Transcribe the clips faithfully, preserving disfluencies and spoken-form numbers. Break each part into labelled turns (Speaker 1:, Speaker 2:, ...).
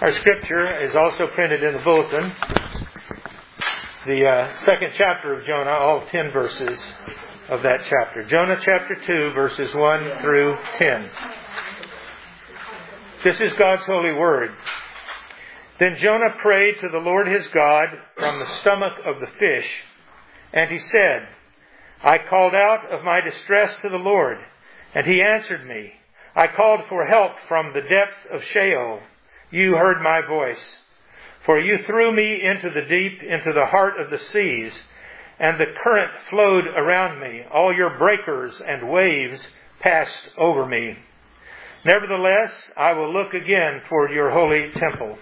Speaker 1: Our scripture is also printed in the bulletin. The uh, second chapter of Jonah, all ten verses of that chapter. Jonah chapter two, verses one through ten. This is God's holy word. Then Jonah prayed to the Lord his God from the stomach of the fish, and he said, I called out of my distress to the Lord, and he answered me. I called for help from the depth of Sheol. You heard my voice. For you threw me into the deep, into the heart of the seas, and the current flowed around me. All your breakers and waves passed over me. Nevertheless, I will look again toward your holy temple.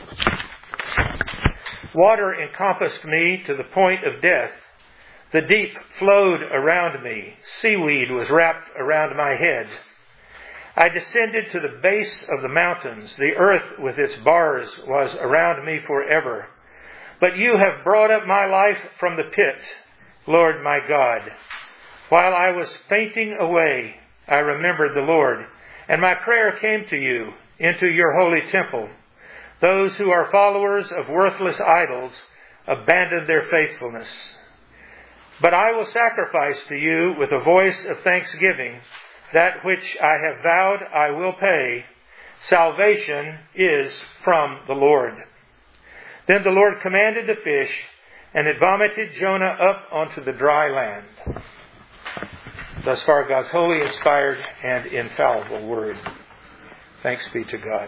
Speaker 1: Water encompassed me to the point of death. The deep flowed around me. Seaweed was wrapped around my head. I descended to the base of the mountains. The earth with its bars was around me forever. But you have brought up my life from the pit, Lord my God. While I was fainting away, I remembered the Lord, and my prayer came to you into your holy temple. Those who are followers of worthless idols abandon their faithfulness. But I will sacrifice to you with a voice of thanksgiving. That which I have vowed I will pay. Salvation is from the Lord. Then the Lord commanded the fish, and it vomited Jonah up onto the dry land. Thus far, God's holy, inspired, and infallible word. Thanks be to God.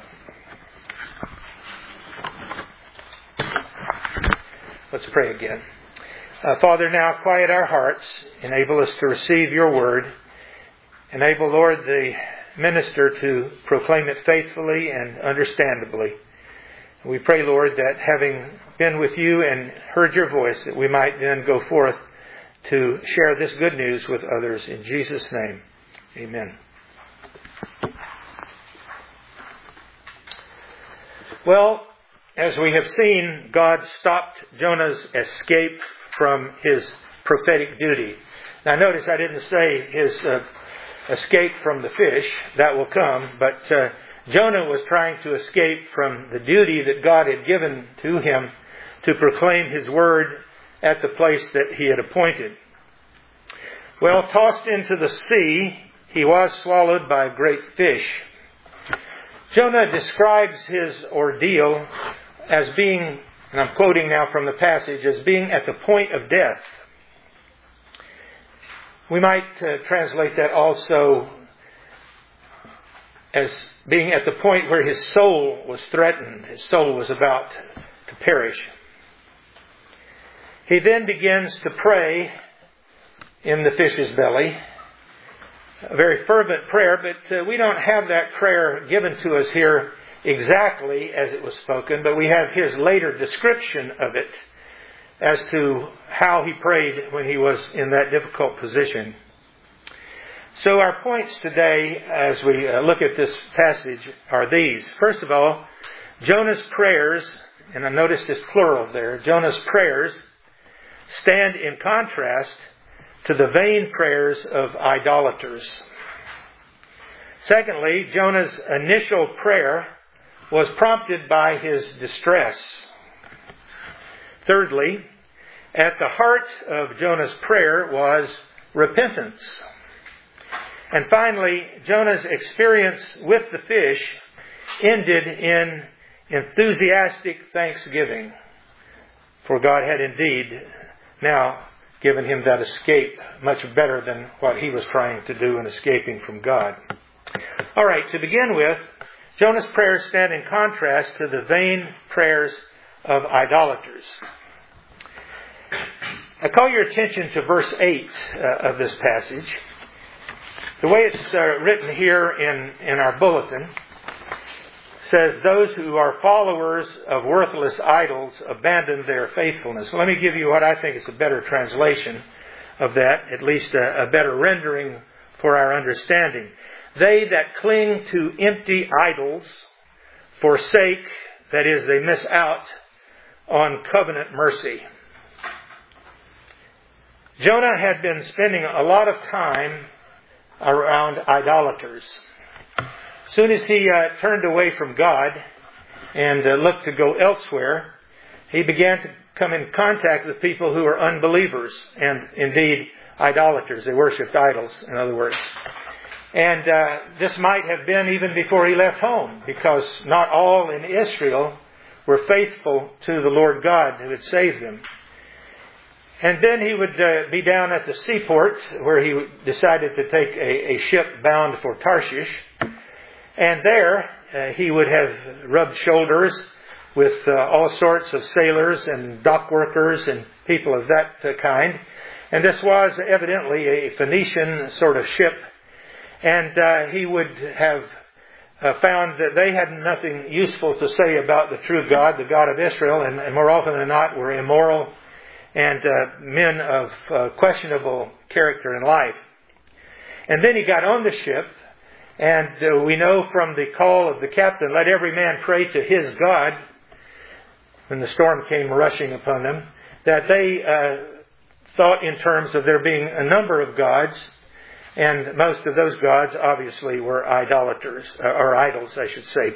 Speaker 1: Let's pray again. Uh, Father, now quiet our hearts. Enable us to receive your word. Enable, Lord, the minister to proclaim it faithfully and understandably. We pray, Lord, that having been with you and heard your voice, that we might then go forth to share this good news with others. In Jesus' name, amen. Well, as we have seen, God stopped Jonah's escape from his prophetic duty. Now notice I didn't say his uh, escape from the fish. That will come. But uh, Jonah was trying to escape from the duty that God had given to him to proclaim his word at the place that he had appointed. Well, tossed into the sea, he was swallowed by a great fish. Jonah describes his ordeal as being, and I'm quoting now from the passage, as being at the point of death. We might uh, translate that also as being at the point where his soul was threatened. His soul was about to perish. He then begins to pray in the fish's belly. A very fervent prayer, but uh, we don't have that prayer given to us here exactly as it was spoken, but we have his later description of it as to how he prayed when he was in that difficult position. So our points today, as we uh, look at this passage, are these. First of all, Jonah's prayers, and I notice this plural there, Jonah's prayers stand in contrast to the vain prayers of idolaters. Secondly, Jonah's initial prayer was prompted by his distress. Thirdly, at the heart of Jonah's prayer was repentance. And finally, Jonah's experience with the fish ended in enthusiastic thanksgiving. For God had indeed now given him that escape much better than what he was trying to do in escaping from God. All right, to begin with, Jonah's prayers stand in contrast to the vain prayers of idolaters. I call your attention to verse eight uh, of this passage. The way it's uh, written here in, in our bulletin says, those who are followers of worthless idols abandon their faithfulness. Well, let me give you what I think is a better translation of that, at least a, a better rendering for our understanding. They that cling to empty idols forsake, that is, they miss out on covenant mercy. Jonah had been spending a lot of time around idolaters. As soon as he uh, turned away from God, and uh, looked to go elsewhere, he began to come in contact with people who were unbelievers and indeed idolaters. They worshipped idols, in other words. And uh, this might have been even before he left home, because not all in Israel were faithful to the Lord God who had saved them. And then he would uh, be down at the seaport where he decided to take a, a ship bound for Tarshish. And there uh, he would have rubbed shoulders with uh, all sorts of sailors and dock workers and people of that uh, kind. And this was evidently a Phoenician sort of ship. And uh, he would have uh, found that they had nothing useful to say about the true God, the God of Israel, and, and more often than not were immoral and uh, men of uh, questionable character and life. And then he got on the ship, and uh, we know from the call of the captain, let every man pray to his God, when the storm came rushing upon them, that they uh, thought in terms of there being a number of gods, and most of those gods obviously were idolaters, or idols, I should say.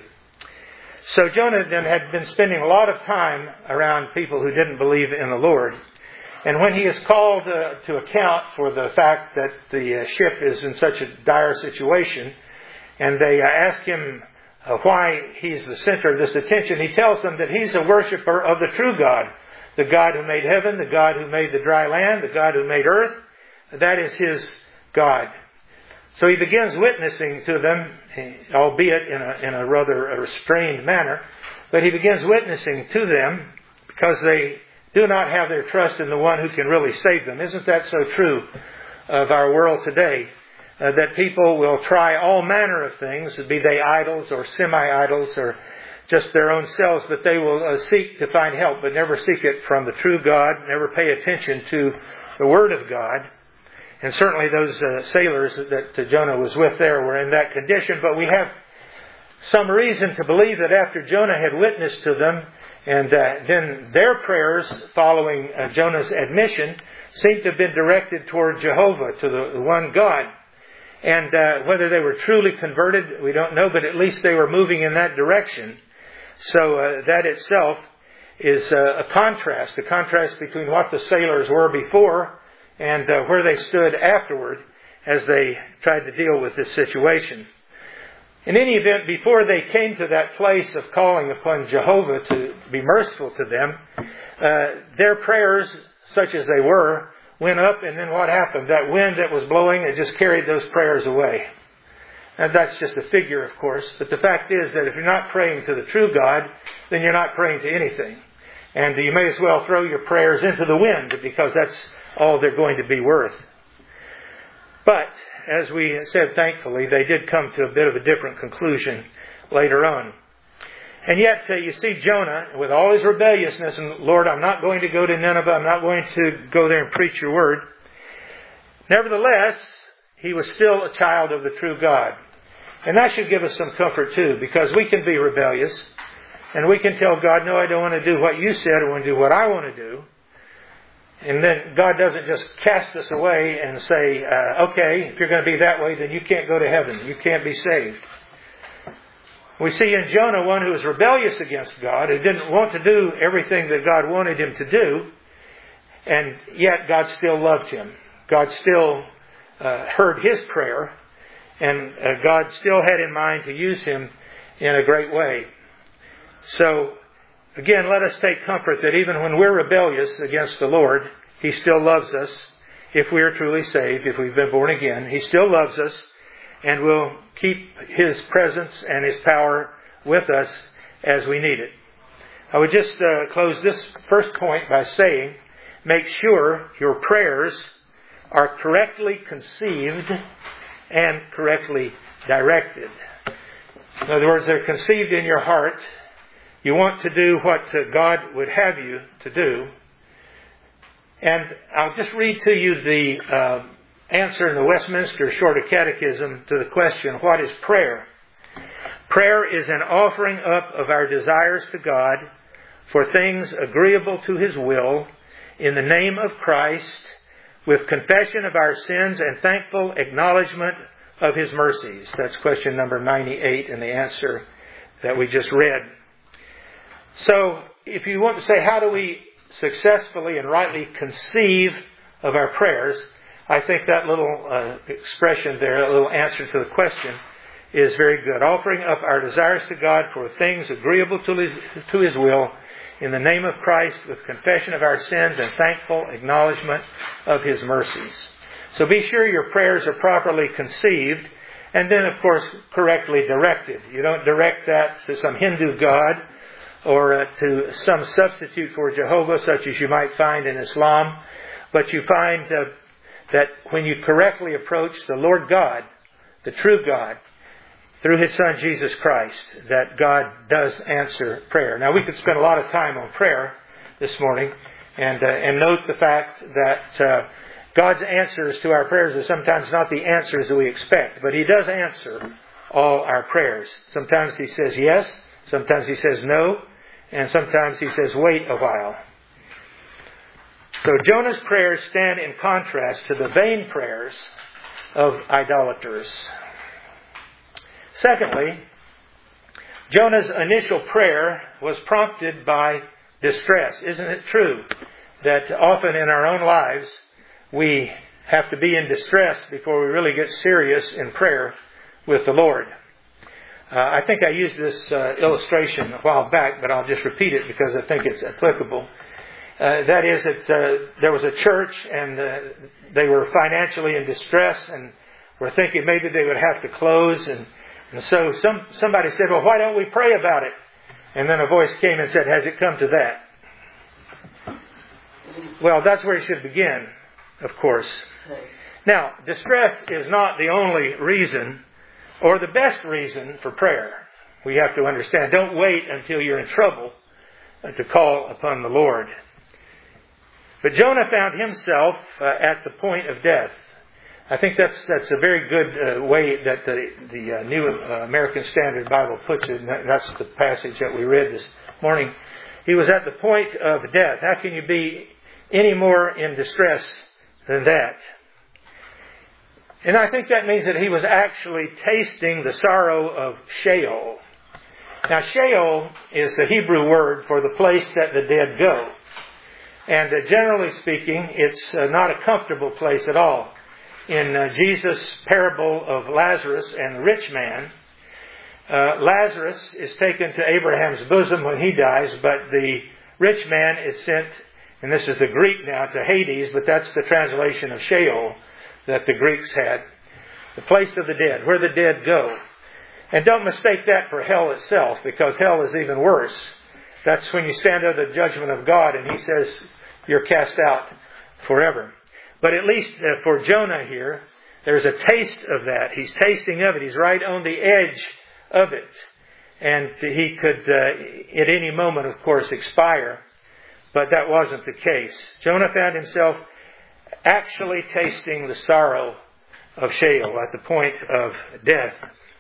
Speaker 1: So Jonah then had been spending a lot of time around people who didn't believe in the Lord. And when he is called uh, to account for the fact that the uh, ship is in such a dire situation, and they uh, ask him uh, why he's the center of this attention, he tells them that he's a worshiper of the true God, the God who made heaven, the God who made the dry land, the God who made earth. That is his God. So he begins witnessing to them, albeit in a, in a rather restrained manner, but he begins witnessing to them because they do not have their trust in the one who can really save them. Isn't that so true of our world today? Uh, that people will try all manner of things, be they idols or semi-idols or just their own selves, but they will uh, seek to find help, but never seek it from the true God, never pay attention to the Word of God. And certainly those uh, sailors that uh, Jonah was with there were in that condition, but we have some reason to believe that after Jonah had witnessed to them, and uh, then their prayers following uh, Jonah's admission seemed to have been directed toward Jehovah, to the, the one God. And uh, whether they were truly converted, we don't know, but at least they were moving in that direction. So uh, that itself is uh, a contrast, a contrast between what the sailors were before and uh, where they stood afterward as they tried to deal with this situation. In any event, before they came to that place of calling upon Jehovah to be merciful to them, uh, their prayers, such as they were, went up, and then what happened? That wind that was blowing, it just carried those prayers away. And that's just a figure, of course, but the fact is that if you're not praying to the true God, then you're not praying to anything. And you may as well throw your prayers into the wind, because that's all they're going to be worth. But, as we said, thankfully, they did come to a bit of a different conclusion later on. And yet, uh, you see Jonah, with all his rebelliousness, and Lord, I'm not going to go to Nineveh, I'm not going to go there and preach your word. Nevertheless, he was still a child of the true God. And that should give us some comfort too, because we can be rebellious, and we can tell God, no, I don't want to do what you said, I want to do what I want to do. And then God doesn't just cast us away and say, uh, okay, if you're going to be that way, then you can't go to heaven. You can't be saved. We see in Jonah one who was rebellious against God, who didn't want to do everything that God wanted him to do, and yet God still loved him. God still uh, heard his prayer, and uh, God still had in mind to use him in a great way. So, again, let us take comfort that even when we're rebellious against the Lord, He still loves us. If we are truly saved, if we've been born again, He still loves us and will keep His presence and His power with us as we need it. I would just uh, close this first point by saying, make sure your prayers are correctly conceived and correctly directed. In other words, they're conceived in your heart. You want to do what God would have you to do. And I'll just read to you the uh, answer in the Westminster Shorter Catechism to the question, what is prayer? Prayer is an offering up of our desires to God for things agreeable to His will in the name of Christ, with confession of our sins and thankful acknowledgement of His mercies. That's question number ninety-eight in the answer that we just read. So, if you want to say, how do we successfully and rightly conceive of our prayers, I think that little uh, expression there, a little answer to the question, is very good. Offering up our desires to God for things agreeable to His, to His will, in the name of Christ, with confession of our sins and thankful acknowledgement of His mercies. So be sure your prayers are properly conceived, and then, of course, correctly directed. You don't direct that to some Hindu god or uh, to some substitute for Jehovah, such as you might find in Islam, but you find uh, that when you correctly approach the Lord God, the true God, through His Son Jesus Christ, that God does answer prayer. Now, we could spend a lot of time on prayer this morning, and uh, and note the fact that uh, God's answers to our prayers are sometimes not the answers that we expect, but He does answer all our prayers. Sometimes He says yes, sometimes He says no, and sometimes He says wait a while. So Jonah's prayers stand in contrast to the vain prayers of idolaters. Secondly, Jonah's initial prayer was prompted by distress. Isn't it true that often in our own lives we have to be in distress before we really get serious in prayer with the Lord? Uh, I think I used this uh, illustration a while back, but I'll just repeat it because I think it's applicable. Uh, that is that uh, there was a church and uh, they were financially in distress and were thinking maybe they would have to close. And, and so some somebody said, well, why don't we pray about it? And then a voice came and said, has it come to that? Well, that's where you should begin, of course. Now, distress is not the only reason or the best reason for prayer. We have to understand. Don't wait until you're in trouble to call upon the Lord. But Jonah found himself uh, at the point of death. I think that's that's a very good uh, way that the, the uh, New uh, American Standard Bible puts it. And that's the passage that we read this morning. He was at the point of death. How can you be any more in distress than that? And I think that means that he was actually tasting the sorrow of Sheol. Now, Sheol is the Hebrew word for the place that the dead go. And uh, generally speaking, it's uh, not a comfortable place at all. In uh, Jesus' parable of Lazarus and the rich man, uh, Lazarus is taken to Abraham's bosom when he dies, but the rich man is sent, and this is the Greek now, to Hades, but that's the translation of Sheol that the Greeks had. The place of the dead, where the dead go. And don't mistake that for hell itself, because hell is even worse. That's when you stand under the judgment of God and He says you're cast out forever. But at least uh, for Jonah here, there's a taste of that. He's tasting of it. He's right on the edge of it. And he could, uh, at any moment, of course, expire. But that wasn't the case. Jonah found himself actually tasting the sorrow of Sheol at the point of death.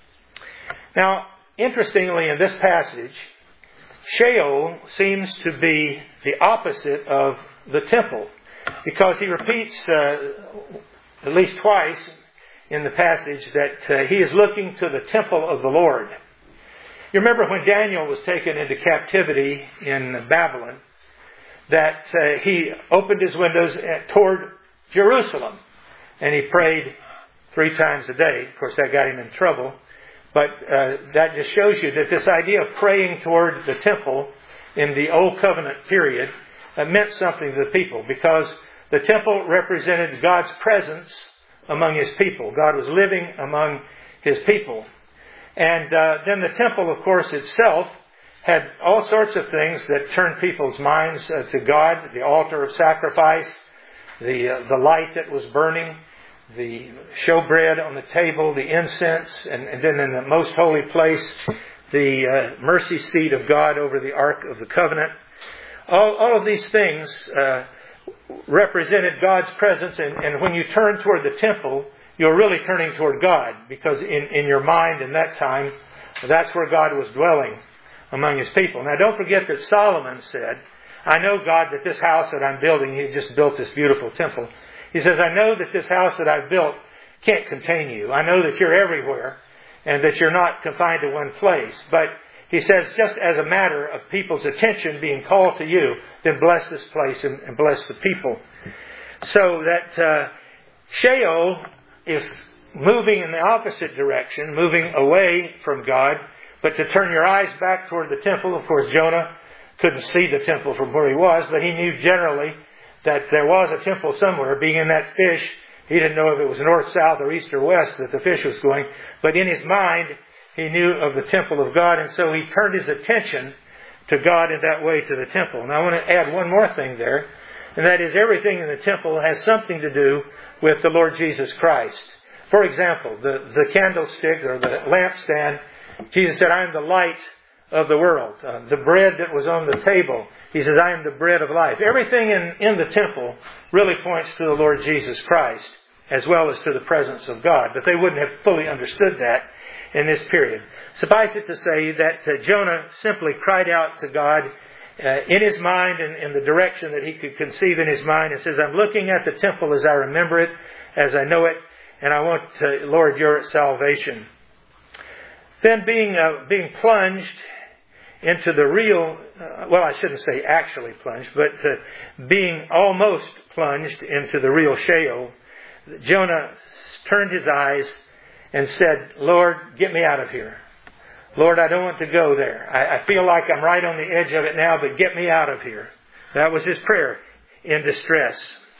Speaker 1: Now, interestingly, in this passage, Sheol seems to be the opposite of the temple, because he repeats uh, at least twice in the passage that uh, he is looking to the temple of the Lord. You remember when Daniel was taken into captivity in Babylon, that uh, he opened his windows toward Jerusalem, and he prayed three times a day. Of course, that got him in trouble. But uh, that just shows you that this idea of praying toward the temple in the Old Covenant period uh, meant something to the people, because the temple represented God's presence among His people. God was living among His people. And uh, then the temple, of course, itself had all sorts of things that turned people's minds uh, to God. The altar of sacrifice, the uh, the light that was burning, the showbread on the table, the incense, and, and then in the most holy place, the uh, mercy seat of God over the Ark of the Covenant. All, all of these things uh, represented God's presence, and, and when you turn toward the temple, you're really turning toward God, because in, in your mind in that time, that's where God was dwelling among His people. Now, don't forget that Solomon said, I know, God, that this house that I'm building, he just built this beautiful temple. He says, I know that this house that I've built can't contain you. I know that you're everywhere and that you're not confined to one place. But he says, just as a matter of people's attention being called to you, then bless this place and, and bless the people. So that uh, Sheol is moving in the opposite direction, moving away from God. But to turn your eyes back toward the temple, of course, Jonah couldn't see the temple from where he was, but he knew generally that there was a temple somewhere. Being in that fish, he didn't know if it was north, south, or east or west that the fish was going. But in his mind, he knew of the temple of God, and so he turned his attention to God in that way to the temple. And I want to add one more thing there, and that is everything in the temple has something to do with the Lord Jesus Christ. For example, the, the candlestick or the lampstand, Jesus said, I am the light of the world. Uh, the bread that was on the table, He says, I am the bread of life. Everything in, in the temple really points to the Lord Jesus Christ, as well as to the presence of God. But they wouldn't have fully understood that in this period. Suffice it to say that uh, Jonah simply cried out to God uh, in his mind and in the direction that he could conceive in his mind, and says, I'm looking at the temple as I remember it, as I know it, and I want, uh, Lord, your salvation. Then being uh, being plunged into the real, uh, well, I shouldn't say actually plunged, but uh, being almost plunged into the real Sheol, Jonah turned his eyes and said, Lord, get me out of here. Lord, I don't want to go there. I, I feel like I'm right on the edge of it now, but get me out of here. That was his prayer in distress.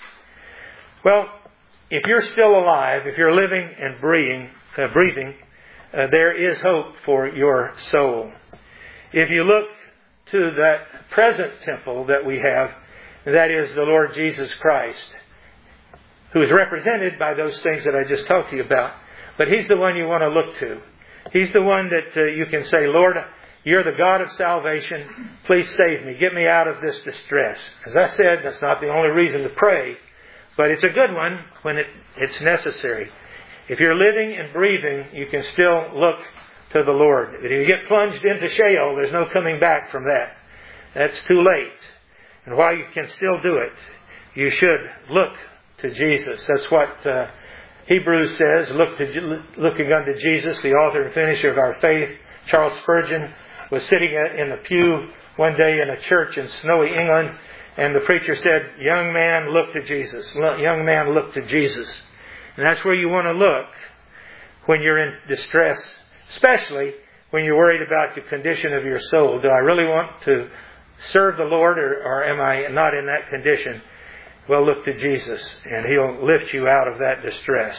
Speaker 1: Well, if you're still alive, if you're living and breathing, uh, breathing, uh, there is hope for your soul. If you look to that present temple that we have, that is the Lord Jesus Christ, who is represented by those things that I just talked to you about. But He's the one you want to look to. He's the one that uh, you can say, Lord, you're the God of salvation. Please save me. Get me out of this distress. As I said, that's not the only reason to pray, but it's a good one when it, it's necessary. If you're living and breathing, you can still look to the Lord. If you get plunged into Sheol, there's no coming back from that. That's too late. And while you can still do it, you should look to Jesus. That's what uh, Hebrews says, look to, looking unto Jesus, the author and finisher of our faith. Charles Spurgeon was sitting in the pew one day in a church in snowy England, and the preacher said, young man, look to Jesus. Young man, look to Jesus. And that's where you want to look when you're in distress, especially when you're worried about the condition of your soul. Do I really want to serve the Lord, or, or am I not in that condition? Well, look to Jesus, and He'll lift you out of that distress.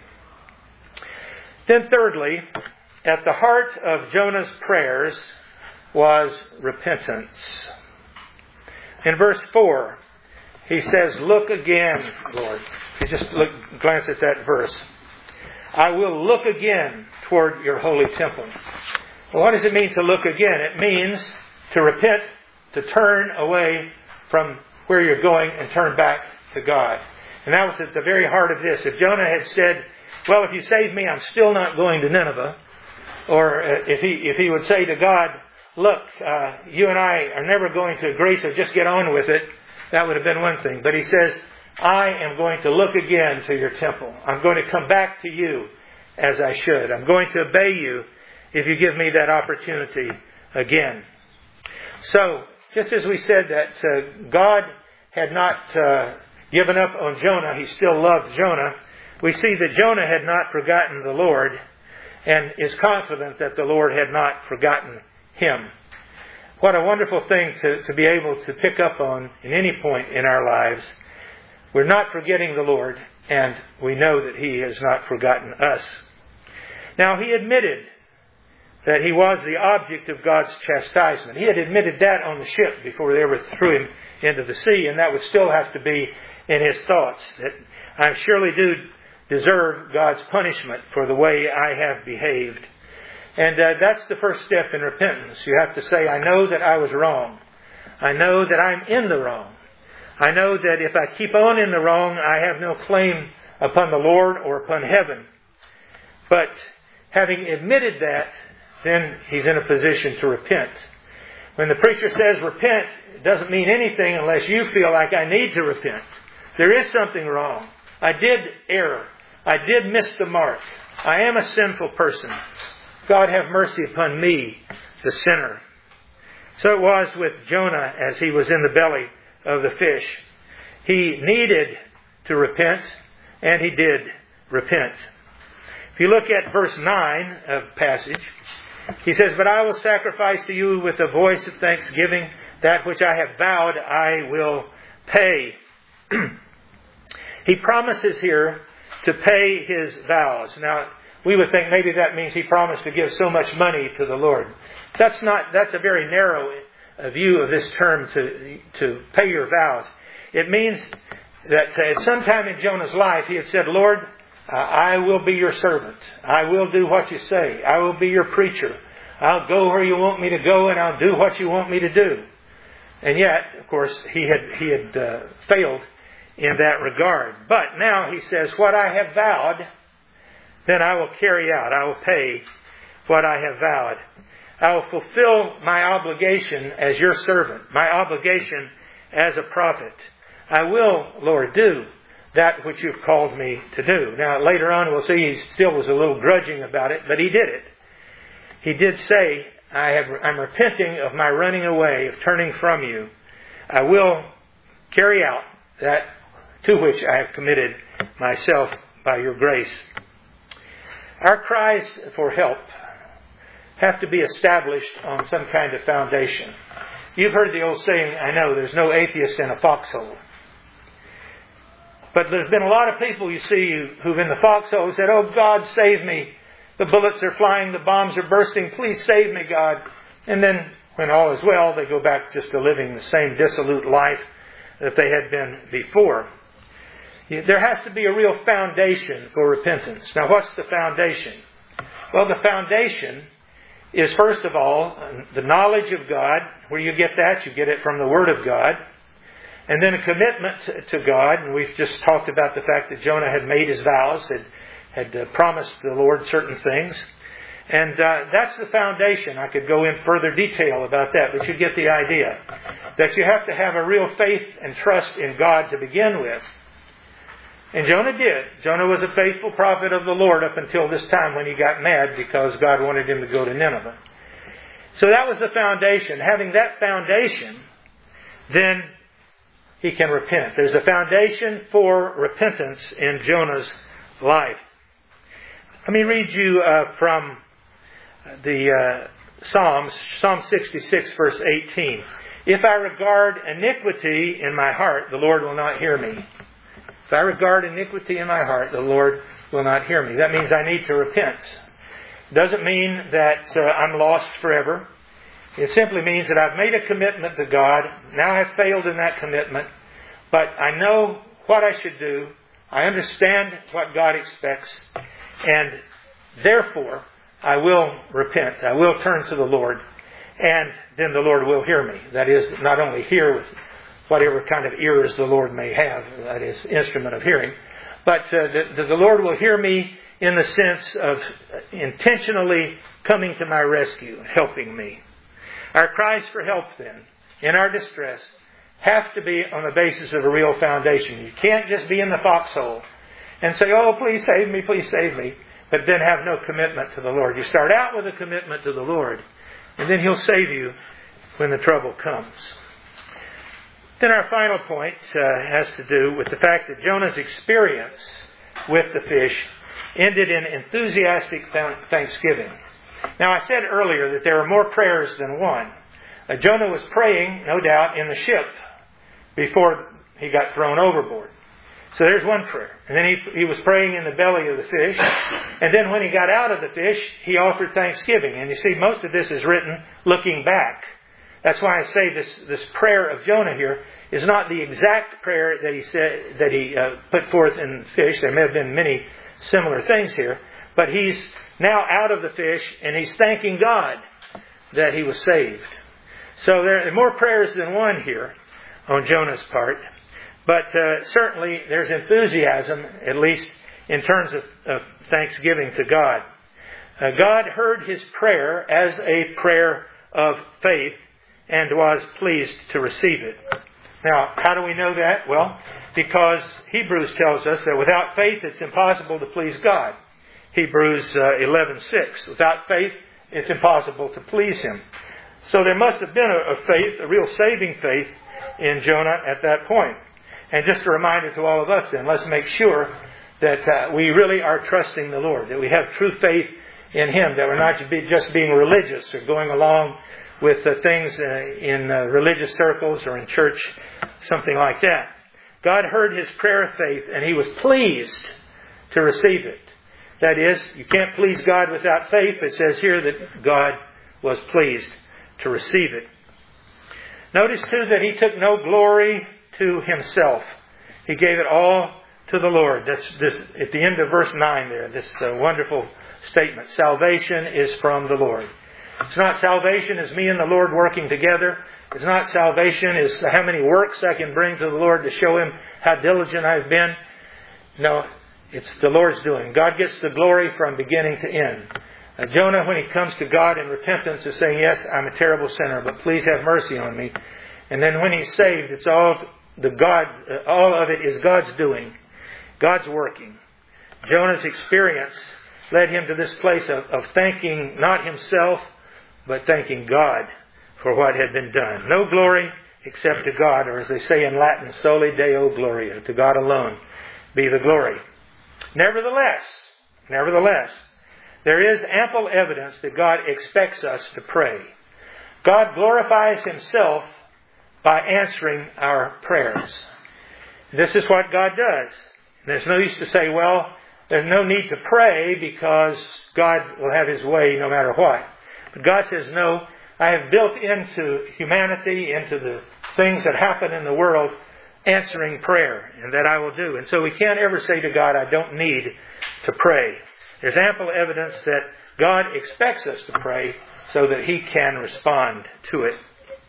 Speaker 1: Then thirdly, at the heart of Jonah's prayers was repentance. In verse four, he says, look again, Lord. You just look, glance at that verse. I will look again toward your holy temple. Well, what does it mean to look again? It means to repent, to turn away from where you're going and turn back to God. And that was at the very heart of this. If Jonah had said, well, if you save me, I'm still not going to Nineveh. Or if he if he would say to God, look, uh, you and I are never going to agree, so just get on with it. That would have been one thing. But he says, I am going to look again to your temple. I'm going to come back to you as I should. I'm going to obey you if you give me that opportunity again. So, just as we said that uh, God had not uh, given up on Jonah, He still loved Jonah, we see that Jonah had not forgotten the Lord and is confident that the Lord had not forgotten him. What a wonderful thing to, to be able to pick up on in any point in our lives. We're not forgetting the Lord, and we know that He has not forgotten us. Now, he admitted that he was the object of God's chastisement. He had admitted that on the ship before they ever threw him into the sea, and that would still have to be in his thoughts, that I surely do deserve God's punishment for the way I have behaved. And uh, that's the first step in repentance. You have to say, I know that I was wrong. I know that I'm in the wrong. I know that if I keep on in the wrong, I have no claim upon the Lord or upon heaven. But having admitted that, then he's in a position to repent. When the preacher says repent, it doesn't mean anything unless you feel like I need to repent. There is something wrong. I did err. I did miss the mark. I am a sinful person. God have mercy upon me the sinner. So it was with Jonah as he was in the belly of the fish. He needed to repent, and he did repent. If you look at verse nine of the passage, he says, "But I will sacrifice to you with a voice of thanksgiving. That which I have vowed I will pay." He promises here to pay his vows. Now, we would think maybe that means he promised to give so much money to the Lord. That's not, that's a very narrow view of this term, to, to pay your vows. It means that at some time in Jonah's life, he had said, "Lord, uh, I will be your servant. I will do what you say. I will be your preacher. I'll go where you want me to go, and I'll do what you want me to do." And yet, of course, he had, he had uh, failed in that regard. But now he says, "What I have vowed, then I will carry out. I will pay what I have vowed. I will fulfill my obligation as your servant, my obligation as a prophet. I will, Lord, do that which you've called me to do." Now, later on, we'll see he still was a little grudging about it, but he did it. He did say, I have, I'm repenting of my running away, of turning from you. I will carry out that to which I have committed myself by your grace. Our cries for help have to be established on some kind of foundation. You've heard the old saying, I know, there's no atheist in a foxhole. But there's been a lot of people you see who've in the foxhole said, "Oh, God, save me. The bullets are flying, the bombs are bursting. Please save me, God." And then, when all is well, they go back just to living the same dissolute life that they had been before. There has to be a real foundation for repentance. Now, what's the foundation? Well, the foundation is, first of all, the knowledge of God. Where you get that? You get it from the Word of God. And then a commitment to God. And we've just talked about the fact that Jonah had made his vows, had, had uh, promised the Lord certain things. And uh, that's the foundation. I could go in further detail about that, but you get the idea. That you have to have a real faith and trust in God to begin with. And Jonah did. Jonah was a faithful prophet of the Lord up until this time when he got mad because God wanted him to go to Nineveh. So that was the foundation. Having that foundation, then he can repent. There's a foundation for repentance in Jonah's life. Let me read you uh, from the uh, Psalms, Psalm sixty-six, verse eighteen. "If I regard iniquity in my heart, the Lord will not hear me." If I regard iniquity in my heart, the Lord will not hear me. That means I need to repent. It doesn't mean that uh, I'm lost forever. It simply means that I've made a commitment to God. Now I've failed in that commitment. But I know what I should do. I understand what God expects. And therefore, I will repent. I will turn to the Lord. And then the Lord will hear me. That is, not only hear with whatever kind of ears the Lord may have, that is, instrument of hearing. But uh, the, the Lord will hear me in the sense of intentionally coming to my rescue, helping me. Our cries for help, then, in our distress, have to be on the basis of a real foundation. You can't just be in the foxhole and say, "Oh, please save me, please save me," but then have no commitment to the Lord. You start out with a commitment to the Lord, and then He'll save you when the trouble comes. Then our final point uh, has to do with the fact that Jonah's experience with the fish ended in enthusiastic thanksgiving. Now, I said earlier that there were more prayers than one. Uh, Jonah was praying, no doubt, in the ship before he got thrown overboard. So there's one prayer. And then he, he was praying in the belly of the fish. And then when he got out of the fish, he offered thanksgiving. And you see, most of this is written looking back. That's why I say this, this prayer of Jonah here is not the exact prayer that he said that he uh, put forth in the fish. There may have been many similar things here. But he's now out of the fish and he's thanking God that he was saved. So there are more prayers than one here on Jonah's part. But uh, certainly there's enthusiasm, at least in terms of, of thanksgiving to God. Uh, God heard his prayer as a prayer of faith and was pleased to receive it. Now, how do we know that? Well, because Hebrews tells us that without faith it's impossible to please God. Hebrews uh, eleven six. Without faith it's impossible to please Him. So there must have been a, a faith, a real saving faith in Jonah at that point. And just a reminder to all of us then, let's make sure that uh, we really are trusting the Lord, that we have true faith in Him, that we're not just being religious or going along with uh, things uh, in uh, religious circles or in church, something like that. God heard his prayer of faith and He was pleased to receive it. That is, you can't please God without faith. It says here that God was pleased to receive it. Notice too that He took no glory to Himself. He gave it all to the Lord. That's this at the end of verse nine there, this uh, wonderful statement. Salvation is from the Lord. It's not salvation as me and the Lord working together. It's not salvation as how many works I can bring to the Lord to show Him how diligent I've been. No, it's the Lord's doing. God gets the glory from beginning to end. Uh, Jonah, when he comes to God in repentance, is saying, yes, I'm a terrible sinner, but please have mercy on me. And then when he's saved, it's all the God, uh, all of it is God's doing. God's working. Jonah's experience led him to this place of, of thanking not himself, but thanking God for what had been done. No glory except to God, or as they say in Latin, soli Deo gloria, to God alone be the glory. Nevertheless, nevertheless, there is ample evidence that God expects us to pray. God glorifies Himself by answering our prayers. This is what God does. There's no use to say, well, there's no need to pray because God will have His way no matter what. But God says, no, I have built into humanity, into the things that happen in the world, answering prayer, and that I will do. And so we can't ever say to God, I don't need to pray. There's ample evidence that God expects us to pray so that He can respond to it.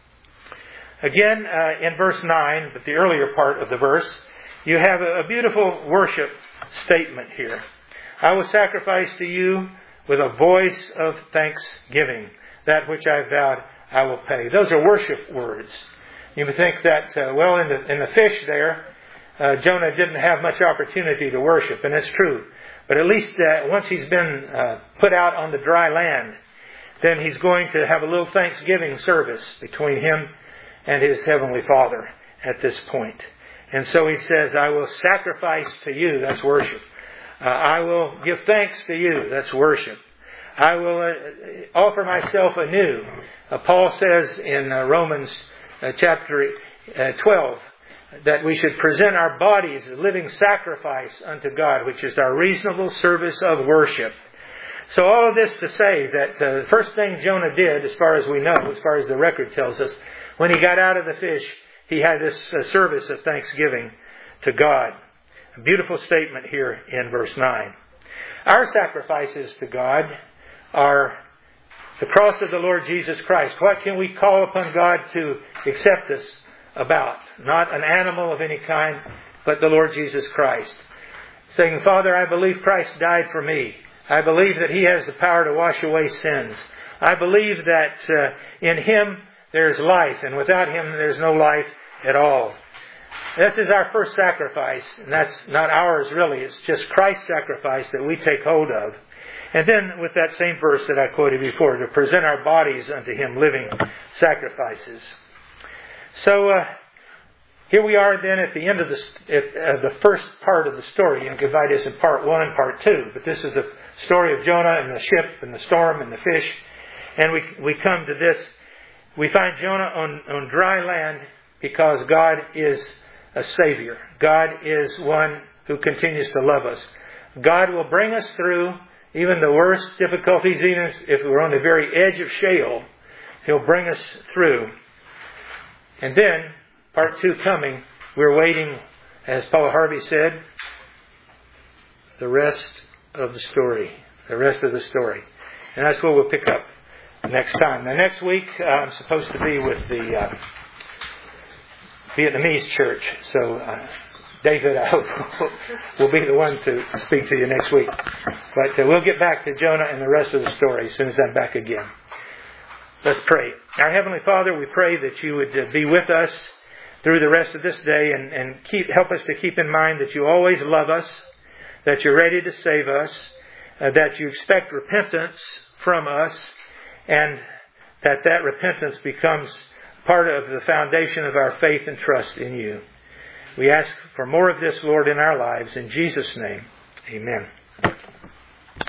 Speaker 1: Again, uh, in verse nine, but the earlier part of the verse, you have a, a beautiful worship statement here. I will sacrifice to you with a voice of thanksgiving. That which I vowed, I will pay. Those are worship words. You would think that, uh, well, in the, in the fish there, uh, Jonah didn't have much opportunity to worship, and it's true. But at least uh, once he's been uh, put out on the dry land, then he's going to have a little thanksgiving service between him and his heavenly Father at this point. And so he says, I will sacrifice to you. That's worship. Uh, I will give thanks to you. That's worship. I will uh, offer myself anew. Uh, Paul says in uh, Romans uh, chapter uh, twelve that we should present our bodies a living sacrifice unto God, which is our reasonable service of worship. So all of this to say that uh, the first thing Jonah did, as far as we know, as far as the record tells us, when he got out of the fish, he had this uh, service of thanksgiving to God. A beautiful statement here in verse nine. Our sacrifices to God are the cross of the Lord Jesus Christ. What can we call upon God to accept us about? Not an animal of any kind, but the Lord Jesus Christ. Saying, Father, I believe Christ died for me. I believe that He has the power to wash away sins. I believe that uh, in Him there's life, and without Him there's no life at all. This is our first sacrifice, and that's not ours really. It's just Christ's sacrifice that we take hold of. And then with that same verse that I quoted before, to present our bodies unto Him living sacrifices. So uh, here we are then at the end of the, uh, the first part of the story. You can divide this in part one and part two. But this is the story of Jonah and the ship and the storm and the fish. And we we come to this. We find Jonah on, on dry land because God is a Savior. God is one who continues to love us. God will bring us through even the worst difficulties, even if we're on the very edge of Sheol. He'll bring us through. And then, part two coming, we're waiting, as Paul Harvey said, the rest of the story. The rest of the story. And that's what we'll pick up next time. Now, next week, uh, I'm supposed to be with the uh, Vietnamese church. So, uh, David, I hope, will be the one to speak to you next week. But uh, we'll get back to Jonah and the rest of the story as soon as I'm back again. Let's pray. Our Heavenly Father, we pray that you would uh, be with us through the rest of this day and, and keep help us to keep in mind that you always love us, that you're ready to save us, uh, that you expect repentance from us, and that that repentance becomes part of the foundation of our faith and trust in you. We ask for more of this, Lord, in our lives. In Jesus' name, amen.